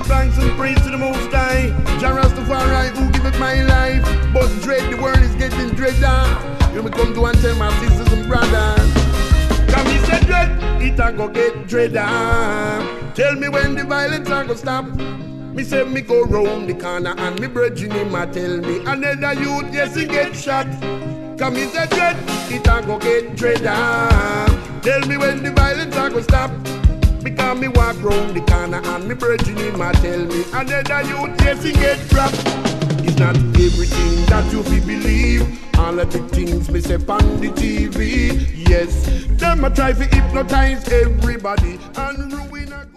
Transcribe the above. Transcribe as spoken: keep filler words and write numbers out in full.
thanks and praise to the Most High. Jah Rastafari who give it my life. But dread, the world is getting dreader. You me come to and tell my sisters and brothers. Come me say dread, it a go get dreader. Tell me when the violence a go stop. Me say me go round the corner and me brethren him a tell me another youth yes he get shot. Come me say dread, it a go get dreader. Tell me when the violence a go stop. Because me walk round the corner and me brethren him a tell me another youth yes he get dropped. It's not everything that you fi believe. All of the things me say on the T V. Yes, them a try to hypnotize everybody and ruin a